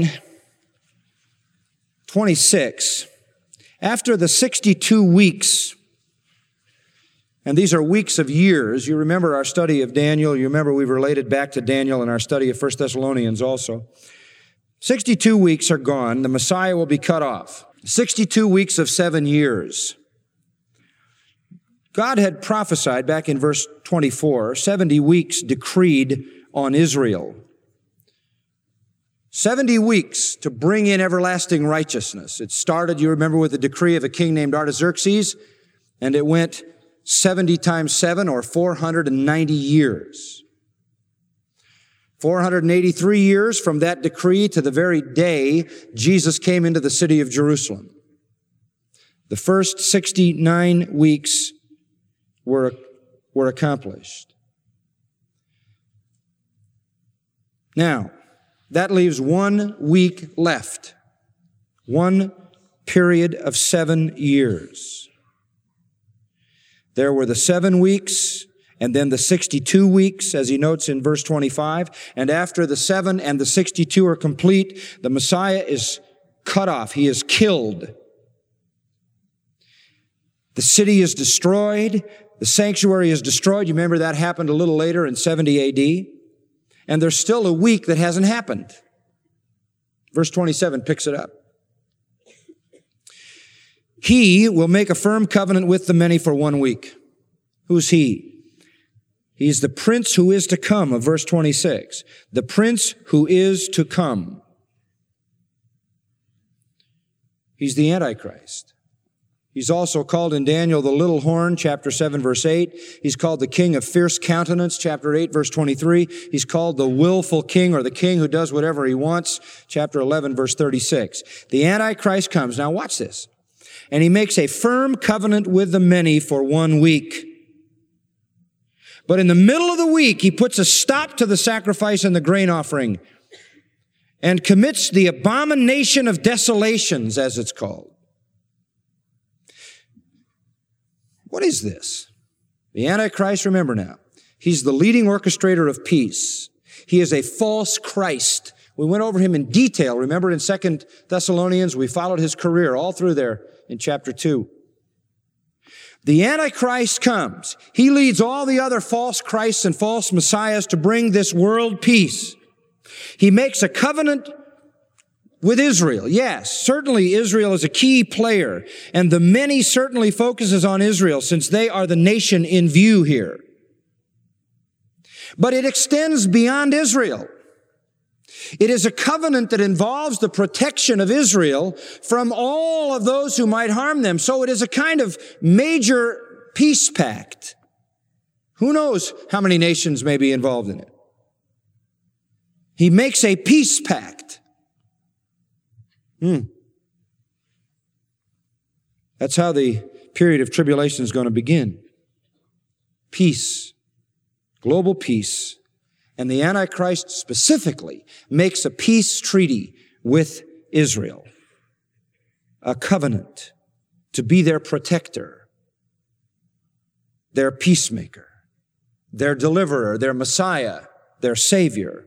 9:26, after the 62 weeks, and these are weeks of years. You remember our study of Daniel. You remember we've related back to Daniel in our study of 1 Thessalonians also. 62 weeks are gone. The Messiah will be cut off. 62 weeks of 7 years. God had prophesied back in verse 24, 70 weeks decreed on Israel. 70 weeks to bring in everlasting righteousness. It started, you remember, with the decree of a king named Artaxerxes, and it went 70 times 7, or 490 years. 483 years from that decree to the very day Jesus came into the city of Jerusalem. The first 69 weeks were accomplished. Now, that leaves 1 week left. 1 period of 7 years. There were the 7 weeks, and then the 62 weeks, as he notes in verse 25. And after the 7 and the 62 are complete, the Messiah is cut off. He is killed. The city is destroyed. The sanctuary is destroyed. You remember that happened a little later in 70 AD. And there's still a week that hasn't happened. Verse 27 picks it up. He will make a firm covenant with the many for 1 week. Who's he? He's the prince who is to come of verse 26. The prince who is to come. He's the Antichrist. He's also called in Daniel the little horn, chapter 7, verse 8. He's called the king of fierce countenance, chapter 8, verse 23. He's called the willful king, or the king who does whatever he wants, chapter 11, verse 36. The Antichrist comes. Now watch this. And he makes a firm covenant with the many for 1 week. But in the middle of the week, he puts a stop to the sacrifice and the grain offering and commits the abomination of desolations, as it's called. What is this? The Antichrist, remember now, he's the leading orchestrator of peace. He is a false Christ. We went over him in detail. Remember in 2 Thessalonians, we followed his career all through there in chapter 2. The Antichrist comes. He leads all the other false Christs and false Messiahs to bring this world peace. He makes a covenant with Israel. Yes, certainly Israel is a key player, and the many certainly focuses on Israel since they are the nation in view here. But it extends beyond Israel. It is a covenant that involves the protection of Israel from all of those who might harm them. So it is a kind of major peace pact. Who knows how many nations may be involved in it? He makes a peace pact. That's how the period of tribulation is going to begin. Peace. Global peace. And the Antichrist specifically makes a peace treaty with Israel. A covenant to be their protector, their peacemaker, their deliverer, their Messiah, their Savior.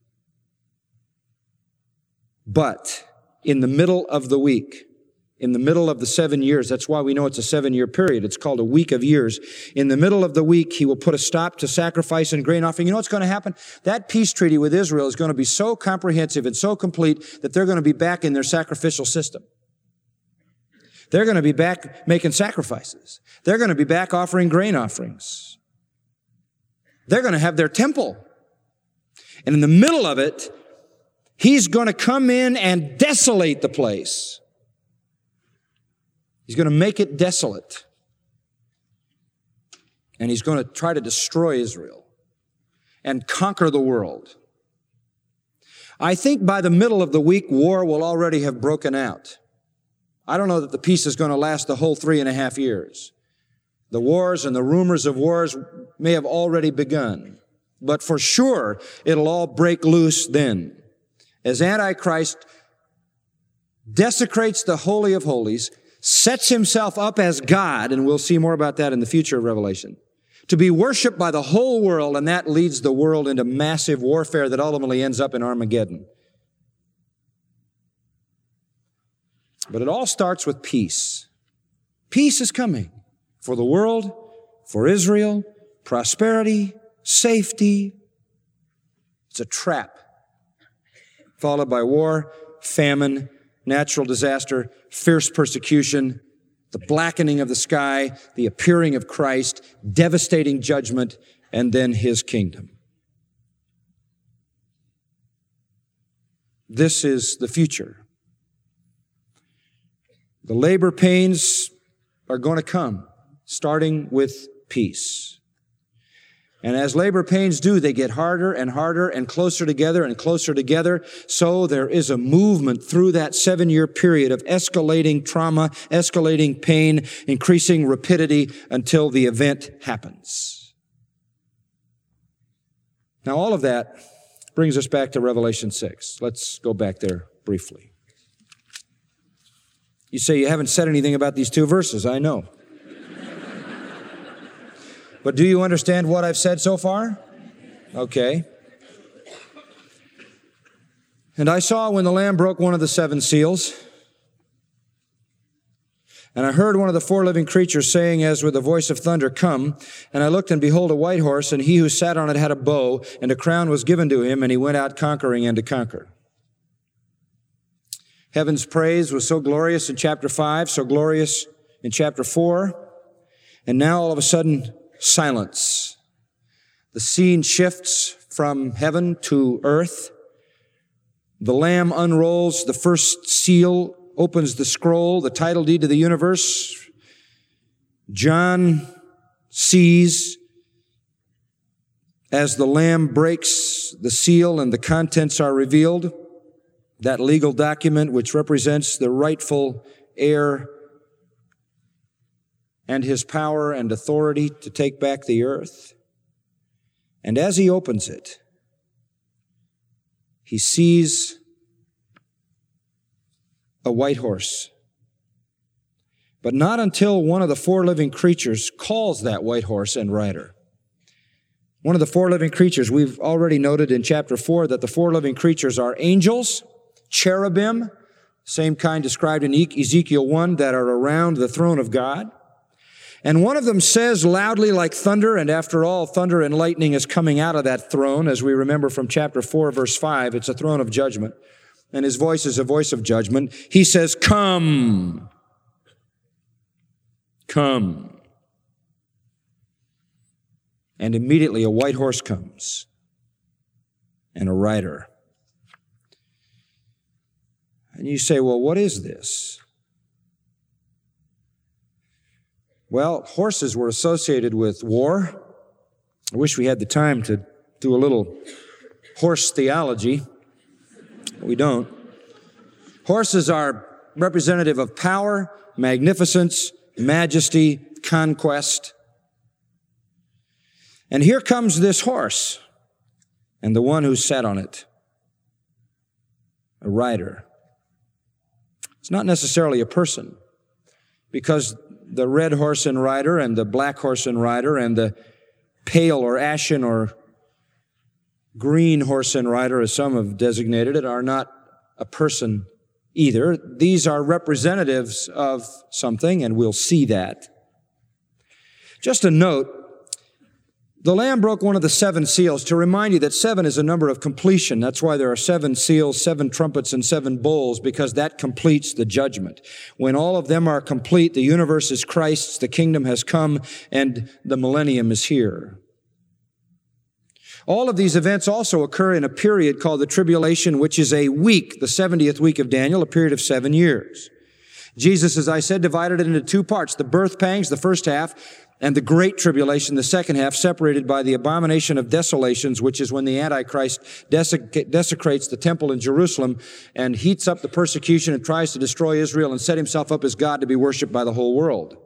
But in the middle of the week, in the middle of the 7 years, that's why we know it's a 7-year period. It's called a week of years. In the middle of the week, he will put a stop to sacrifice and grain offering. You know what's going to happen? That peace treaty with Israel is going to be so comprehensive and so complete that they're going to be back in their sacrificial system. They're going to be back making sacrifices. They're going to be back offering grain offerings. They're going to have their temple. And in the middle of it, he's going to come in and desolate the place. He's going to make it desolate. And he's going to try to destroy Israel and conquer the world. I think by the middle of the week, war will already have broken out. I don't know that the peace is going to last the whole 3.5 years. The wars and the rumors of wars may have already begun. But for sure, it'll all break loose then. As Antichrist desecrates the Holy of Holies, sets himself up as God, and we'll see more about that in the future of Revelation, to be worshiped by the whole world, and that leads the world into massive warfare that ultimately ends up in Armageddon. But it all starts with peace. Peace is coming for the world, for Israel, prosperity, safety. It's a trap, followed by war, famine, natural disaster, fierce persecution, the blackening of the sky, the appearing of Christ, devastating judgment, and then his kingdom. This is the future. The labor pains are going to come, starting with peace. And as labor pains do, they get harder and harder and closer together. So there is a movement through that 7-year period of escalating trauma, escalating pain, increasing rapidity until the event happens. Now all of that brings us back to Revelation 6. Let's go back there briefly. You say you haven't said anything about these 2 verses. I know. But do you understand what I've said so far? Okay. And I saw when the Lamb broke one of the 7 seals, and I heard one of the 4 living creatures saying as with a voice of thunder, "Come." And I looked, and behold, a white horse, and he who sat on it had a bow, and a crown was given to him, and he went out conquering and to conquer. Heaven's praise was so glorious in chapter 5, so glorious in chapter 4, and now all of a sudden, silence. The scene shifts from heaven to earth. The Lamb unrolls the first seal, opens the scroll, the title deed to the universe. John sees as the Lamb breaks the seal and the contents are revealed, that legal document which represents the rightful heir and his power and authority to take back the earth. And as he opens it, he sees a white horse. But not until one of the 4 living creatures calls that white horse and rider. One of the 4 living creatures, we've already noted in chapter 4 that the 4 living creatures are angels, cherubim, same kind described in Ezekiel 1, that are around the throne of God. And one of them says loudly like thunder, and after all, thunder and lightning is coming out of that throne, as we remember from chapter 4, verse 5. It's a throne of judgment, and his voice is a voice of judgment. He says, "Come, come." And immediately a white horse comes, and a rider. And you say, well, what is this? Well, horses were associated with war. I wish we had the time to do a little horse theology. We don't. Horses are representative of power, magnificence, majesty, conquest. And here comes this horse, and the one who sat on it, a rider. It's not necessarily a person, because the red horse and rider and the black horse and rider and the pale or ashen or green horse and rider, as some have designated it, are not a person either. These are representatives of something, and we'll see that. Just a note, the Lamb broke one of the 7 seals to remind you that 7 is a number of completion. That's why there are 7 seals, 7 trumpets, and 7 bowls, because that completes the judgment. When all of them are complete, the universe is Christ's, the kingdom has come, and the millennium is here. All of these events also occur in a period called the tribulation, which is a week, the 70th week of Daniel, a period of 7 years. Jesus, as I said, divided it into 2 parts, the birth pangs, the first half, and the great tribulation, the second half, separated by the abomination of desolations, which is when the Antichrist desecrates the temple in Jerusalem and heats up the persecution and tries to destroy Israel and set himself up as God to be worshiped by the whole world.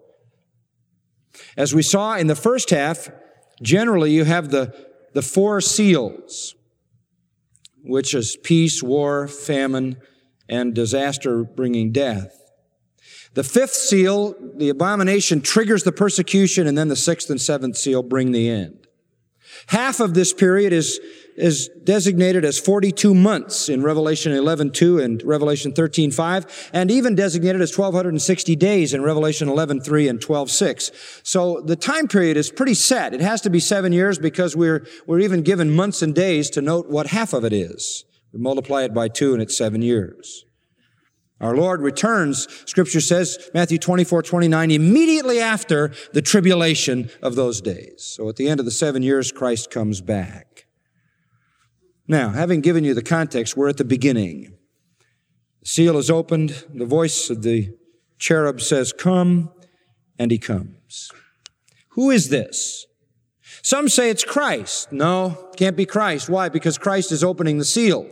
As we saw in the first half, generally you have the 4 seals, which is peace, war, famine, and disaster bringing death. The 5th seal, the abomination, triggers the persecution, and then the 6th and 7th seal bring the end. Half of this period is designated as 42 months in Revelation 11:2 and Revelation 13:5, and even designated as 1,260 days in Revelation 11:3 and 12:6. So the time period is pretty set. It has to be 7 years because we're even given months and days to note what half of it is. We multiply it by 2 and it's 7 years. Our Lord returns, Scripture says, Matthew 24:29, immediately after the tribulation of those days. So at the end of the 7 years, Christ comes back. Now, having given you the context, we're at the beginning. The seal is opened. The voice of the cherub says, "Come," and he comes. Who is this? Some say it's Christ. No, can't be Christ. Why? Because Christ is opening the seal.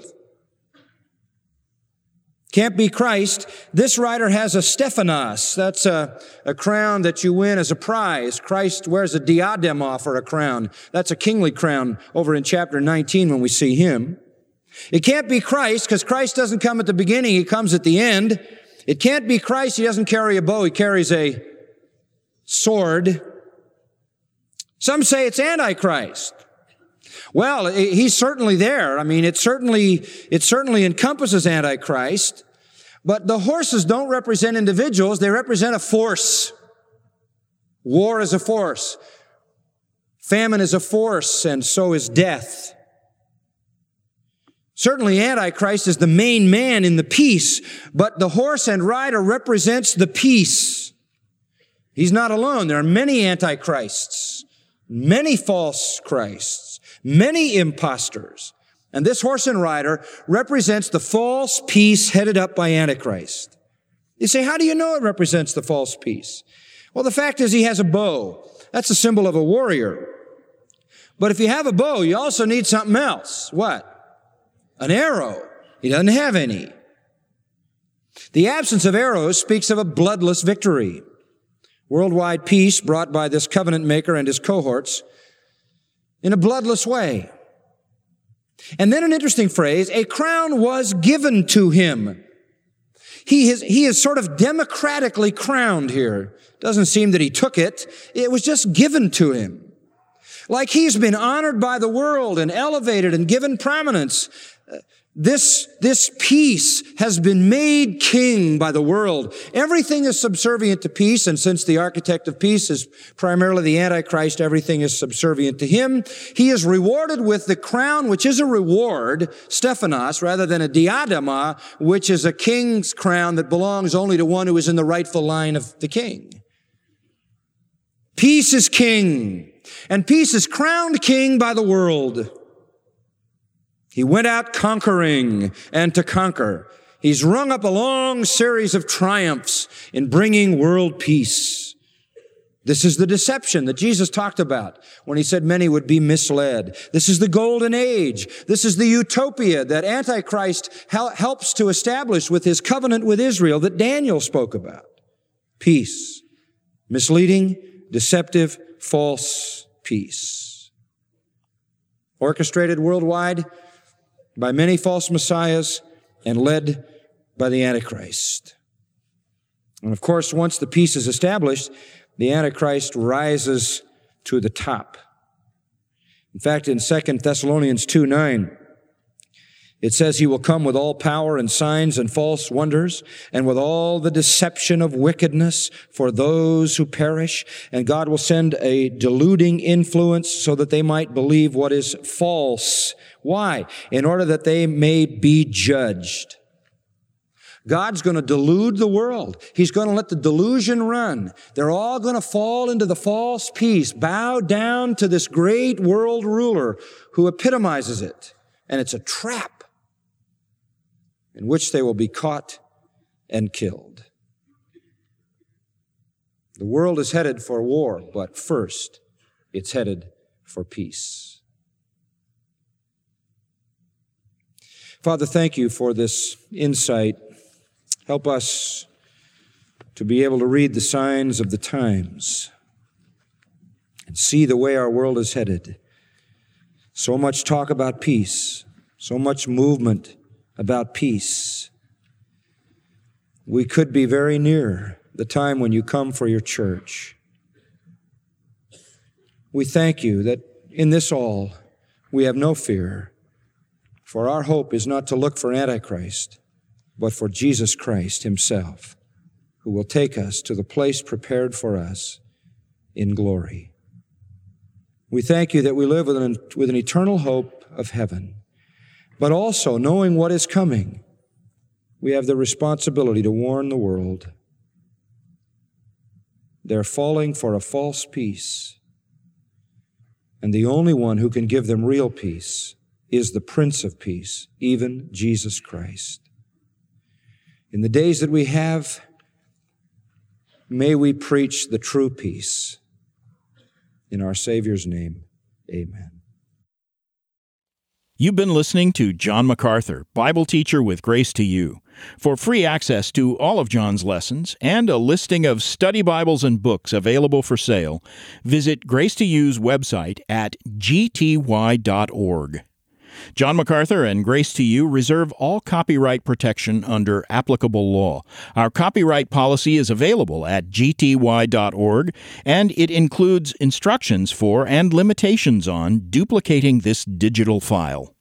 Can't be Christ. This rider has a Stephanos. That's a crown that you win as a prize. Christ wears a diadema, or a crown. That's a kingly crown over in chapter 19 when we see him. It can't be Christ because Christ doesn't come at the beginning. He comes at the end. It can't be Christ. He doesn't carry a bow. He carries a sword. Some say it's Antichrist. Well, he's certainly there. I mean, it certainly encompasses Antichrist, but the horses don't represent individuals. They represent a force. War is a force. Famine is a force, and so is death. Certainly Antichrist is the main man in the peace, but the horse and rider represents the peace. He's not alone. There are many Antichrists, many false Christs, many impostors. And this horse and rider represents the false peace headed up by Antichrist. You say, how do you know it represents the false peace? Well, the fact is he has a bow. That's a symbol of a warrior. But if you have a bow, you also need something else. What? An arrow. He doesn't have any. The absence of arrows speaks of a bloodless victory. Worldwide peace brought by this covenant maker and his cohorts in a bloodless way. And then an interesting phrase, a crown was given to him. He is sort of democratically crowned here. Doesn't seem that he took it. It was just given to him. Like he's been honored by the world and elevated and given prominence. This peace has been made king by the world. Everything is subservient to peace, and since the architect of peace is primarily the Antichrist, everything is subservient to him. He is rewarded with the crown, which is a reward, Stephanos, rather than a diadema, which is a king's crown that belongs only to one who is in the rightful line of the king. Peace is king, and peace is crowned king by the world. He went out conquering and to conquer. He's rung up a long series of triumphs in bringing world peace. This is the deception that Jesus talked about when he said many would be misled. This is the golden age. This is the utopia that Antichrist helps to establish with his covenant with Israel that Daniel spoke about. Peace. Misleading, deceptive, false peace. Orchestrated worldwide by many false messiahs and led by the Antichrist. And of course, once the peace is established, the Antichrist rises to the top. In fact, in 2 Thessalonians 2:9, it says, he will come with all power and signs and false wonders, and with all the deception of wickedness for those who perish. And God will send a deluding influence so that they might believe what is false. Why? In order that they may be judged. God's going to delude the world. He's going to let the delusion run. They're all going to fall into the false peace, bow down to this great world ruler who epitomizes it. And it's a trap in which they will be caught and killed. The world is headed for war, but first, it's headed for peace. Father, thank you for this insight. Help us to be able to read the signs of the times and see the way our world is headed. So much talk about peace, so much movement about peace. We could be very near the time when you come for your church. We thank you that in this all we have no fear, for our hope is not to look for Antichrist, but for Jesus Christ himself, who will take us to the place prepared for us in glory. We thank you that we live with an eternal hope of heaven, but also knowing what is coming, we have the responsibility to warn the world. They're falling for a false peace, and the only one who can give them real peace is the Prince of Peace, even Jesus Christ. In the days that we have, may we preach the true peace. In our Savior's name, amen. You've been listening to John MacArthur, Bible teacher with Grace to You. For free access to all of John's lessons and a listing of study Bibles and books available for sale, visit Grace to You's website at gty.org. John MacArthur and Grace to You reserve all copyright protection under applicable law. Our copyright policy is available at gty.org, and it includes instructions for and limitations on duplicating this digital file.